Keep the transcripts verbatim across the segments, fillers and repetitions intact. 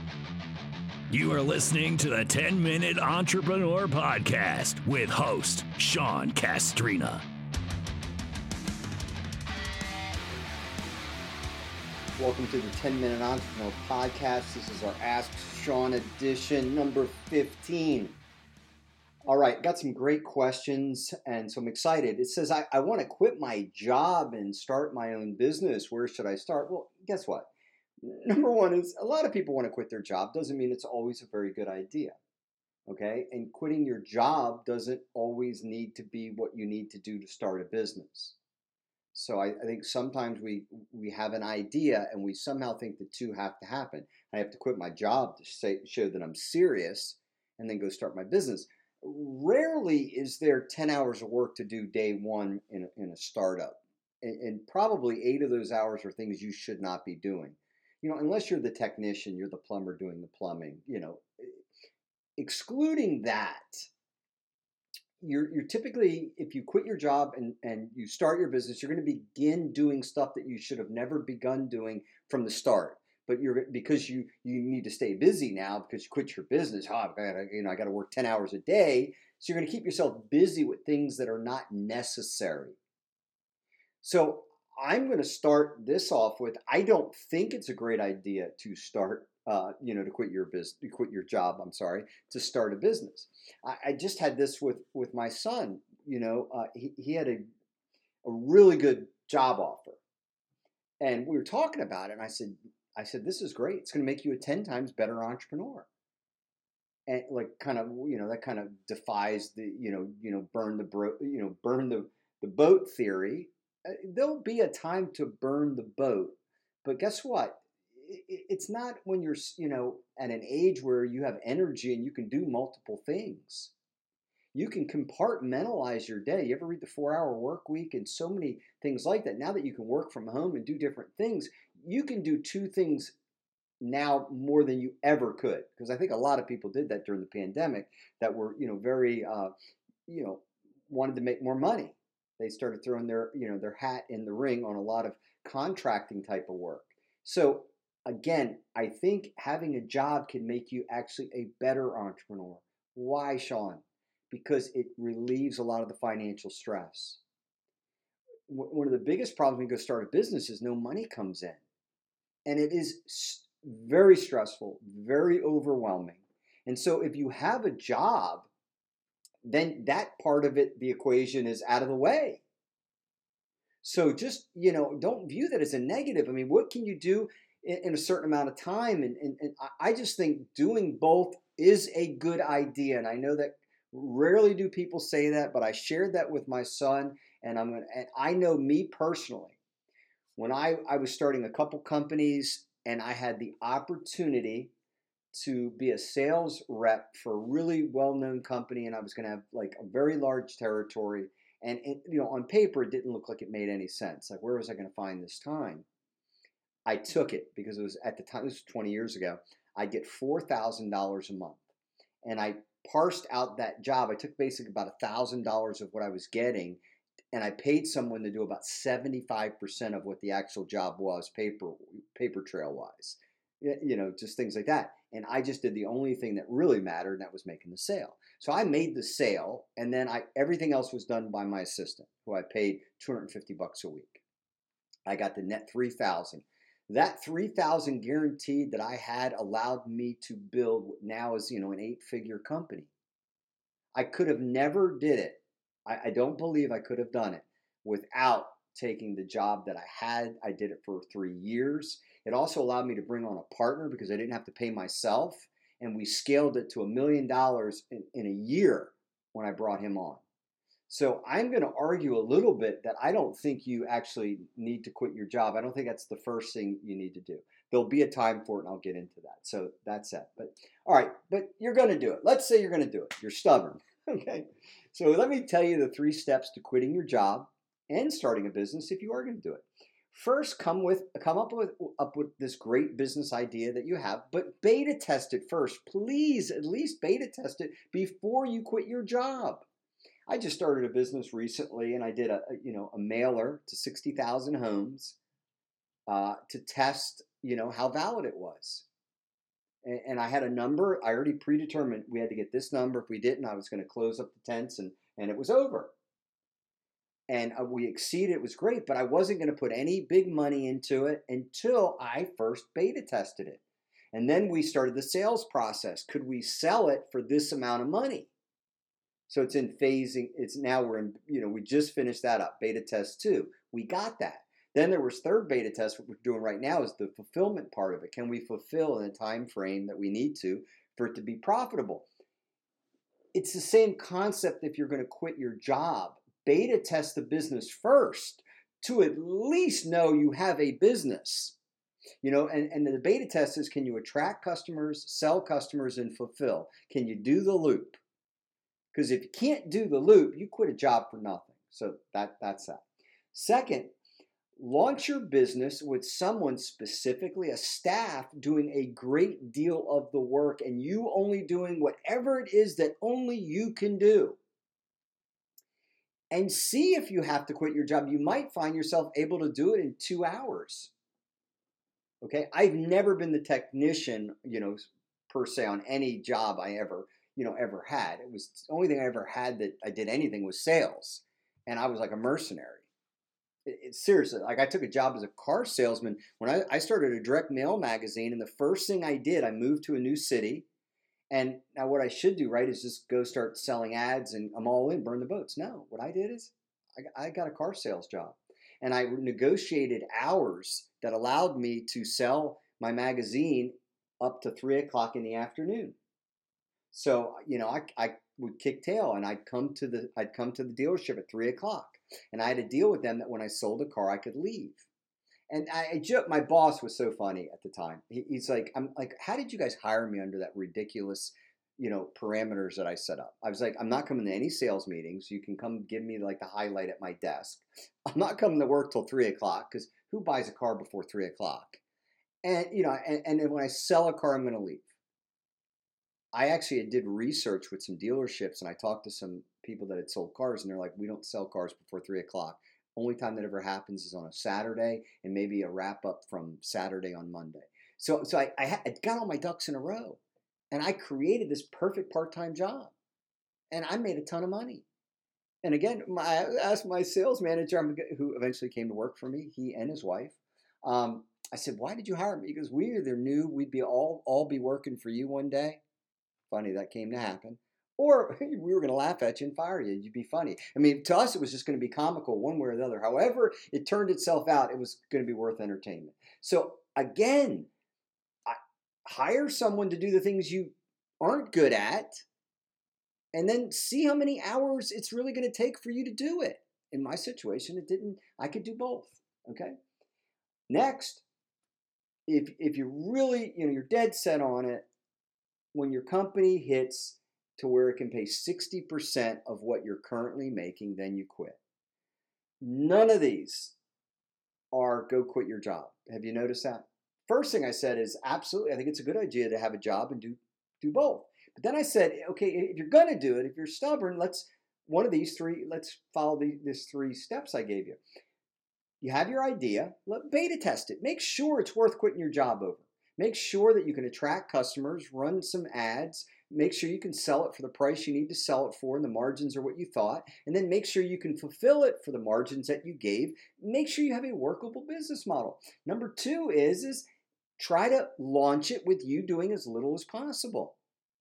You are listening to the ten minute Entrepreneur Podcast with host Sean Castrina. Welcome to the ten minute Entrepreneur Podcast. This is our Ask Sean edition, number fifteen. All right, got some great questions, and so I'm excited. It says, I, I want to quit my job and start my own business. Where should I start? Well, guess what? Number one is a lot of people want to quit their job. Doesn't mean it's always a very good idea. Okay? And quitting your job doesn't always need to be what you need to do to start a business. So I, I think sometimes we we have an idea and we somehow think the two have to happen. I have to quit my job to say, show that I'm serious and then go start my business. Rarely is there ten hours of work to do day one in a, in a startup. And, and probably eight of those hours are things you should not be doing. You know, unless you're the technician, you're the plumber doing the plumbing, you know, excluding that, you're, you're typically, if you quit your job and, and you start your business, you're going to begin doing stuff that you should have never begun doing from the start. But you're because you, you need to stay busy now because you quit your business. Oh, I've got to, you know, I got to work ten hours a day. So you're going to keep yourself busy with things that are not necessary. So I'm going to start this off with, I don't think it's a great idea to start, uh, you know, to quit your business, to quit your job, I'm sorry, to start a business. I, I just had this with, with my son, you know, uh, he, he had a, a really good job offer. And we were talking about it. And I said, I said, this is great. It's going to make you a ten times better entrepreneur. And like kind of, you know, that kind of defies the, you know, you know, burn the, bro, you know, burn the, the boat theory. There'll be a time to burn the boat, but guess what? It's not when you're, you know, at an age where you have energy and you can do multiple things. You can compartmentalize your day. You ever read the four hour work week and so many things like that? Now that you can work from home and do different things, you can do two things now more than you ever could. Because I think a lot of people did that during the pandemic that were, you know, very, uh, you know, wanted to make more money. They started throwing their, you know, their hat in the ring on a lot of contracting type of work. So again, I think having a job can make you actually a better entrepreneur. Why, Sean? Because it relieves a lot of the financial stress. One of the biggest problems when you go start a business is no money comes in. And it is very stressful, very overwhelming. And so if you have a job, then that part of it, the equation is out of the way. So just, you know, don't view that as a negative. I mean, what can you do in, in a certain amount of time? And, and, and I just think doing both is a good idea. And I know that rarely do people say that, but I shared that with my son. And I'm gonna, and I know me personally, when I, I was starting a couple companies and I had the opportunity to be a sales rep for a really well-known company, and I was going to have like a very large territory. And it, you know, on paper, it didn't look like it made any sense. Like, where was I going to find this time? I took it because it was at the time. This was twenty years ago. I get four thousand dollars a month, and I parsed out that job. I took basically about a thousand dollars of what I was getting, and I paid someone to do about seventy-five percent of what the actual job was, paper paper trail wise. You know, just things like that. And I just did the only thing that really mattered, and that was making the sale. So I made the sale, and then I everything else was done by my assistant, who I paid two hundred fifty bucks a week. I got the net three thousand. That three thousand guaranteed that I had allowed me to build what now is, you know, an eight-figure company. I could have never did it. I, I don't believe I could have done it without taking the job that I had. I did it for three years. It also allowed me to bring on a partner because I didn't have to pay myself. And we scaled it to a million dollars in, in a year when I brought him on. So I'm going to argue a little bit that I don't think you actually need to quit your job. I don't think that's the first thing you need to do. There'll be a time for it, and I'll get into that. So that's it. But all right, but you're going to do it. Let's say you're going to do it. You're stubborn. Okay. So let me tell you the three steps to quitting your job and starting a business if you are going to do it. First, come with come up with up with this great business idea that you have, but beta test it first. Please, at least beta test it before you quit your job. I just started a business recently, and I did a, a you know a mailer to sixty thousand homes uh, to test you know how valid it was. And, And, and I had a number, I already predetermined we had to get this number. If we didn't, I was going to close up the tents and, and it was over. And uh, we exceeded, it was great, but I wasn't going to put any big money into it until I first beta tested it. And then we started the sales process. Could we sell it for this amount of money? So it's in phasing, it's now we're in, you know, we just finished that up, beta test two. We got that. Then there was third beta test. What we're doing right now is the fulfillment part of it. Can we fulfill in the time frame that we need to for it to be profitable? It's the same concept if you're going to quit your job. Beta test the business first to at least know you have a business. You know, and, and the beta test is, can you attract customers, sell customers, and fulfill? Can you do the loop? Because if you can't do the loop, you quit a job for nothing. So that that's that. Second, launch your business with someone, specifically a staff, doing a great deal of the work and you only doing whatever it is that only you can do. And see if you have to quit your job. You might find yourself able to do it in two hours. Okay, I've never been the technician, you know, per se on any job I ever, you know, ever had. It was the only thing I ever had that I did anything was sales. And I was like a mercenary. It, it, seriously, like I took a job as a car salesman when I, I started a direct mail magazine. And the first thing I did, I moved to a new city. And now what I should do, right, is just go start selling ads and I'm all in, burn the boats. No, what I did is I, I got a car sales job. And I negotiated hours that allowed me to sell my magazine up to three o'clock in the afternoon. So, you know, I, I would kick tail and I'd come to the I'd come to the dealership at three o'clock. And I had to deal with them that when I sold a car, I could leave. And I, I my boss was so funny at the time. He, he's like, I'm like, how did you guys hire me under that ridiculous, you know, parameters that I set up? I was like, I'm not coming to any sales meetings. You can come give me like the highlight at my desk. I'm not coming to work till three o'clock because who buys a car before three o'clock? And, you know, and, and then when I sell a car, I'm going to leave. I actually did research with some dealerships and I talked to some people that had sold cars and they're like, we don't sell cars before three o'clock. Only time that ever happens is on a Saturday and maybe a wrap up from Saturday on Monday. So, so I, I, had, I got all my ducks in a row and I created this perfect part-time job and I made a ton of money. And again, my, I asked my sales manager, who eventually came to work for me, he and his wife. Um, I said, "Why did you hire me?" He goes, "We either knew we'd be all all be working for you one day." Funny that came to happen. Or we were going to laugh at you and fire you. You'd be funny. I mean, to us, it was just going to be comical one way or the other. However, it turned itself out, it was going to be worth entertainment. So again, I, hire someone to do the things you aren't good at, and then see how many hours it's really going to take for you to do it. In my situation, it didn't. I could do both. Okay. Next, if if you're really, you know, you're dead set on it, when your company hits to where it can pay sixty percent of what you're currently making, then you quit. None of these are go quit your job. Have you noticed that? First thing I said is absolutely, I think it's a good idea to have a job and do, do both. But then I said, okay, if you're going to do it, if you're stubborn, let's, one of these three, let's follow the, these three steps I gave you. You have your idea, let beta test it. Make sure it's worth quitting your job over. Make sure that you can attract customers, run some ads, make sure you can sell it for the price you need to sell it for and the margins are what you thought, and then make sure you can fulfill it for the margins that you gave. Make sure you have a workable business model. Number two is, is try to launch it with you doing as little as possible.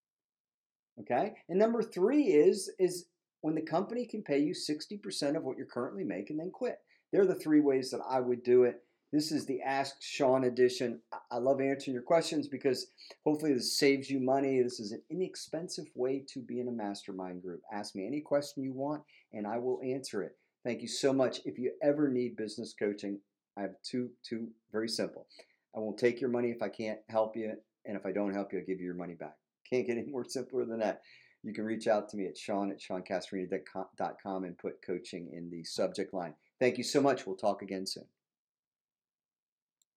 Okay? And number three is, is when the company can pay you sixty percent of what you're currently making, then quit. They're the three ways that I would do it. This is the Ask Sean edition. I love answering your questions because hopefully this saves you money. This is an inexpensive way to be in a mastermind group. Ask me any question you want and I will answer it. Thank you so much. If you ever need business coaching, I have two, two very simple. I won't take your money if I can't help you. And if I don't help you, I'll give you your money back. Can't get any more simpler than that. You can reach out to me at Sean at Sean Castrina dot com and put coaching in the subject line. Thank you so much. We'll talk again soon.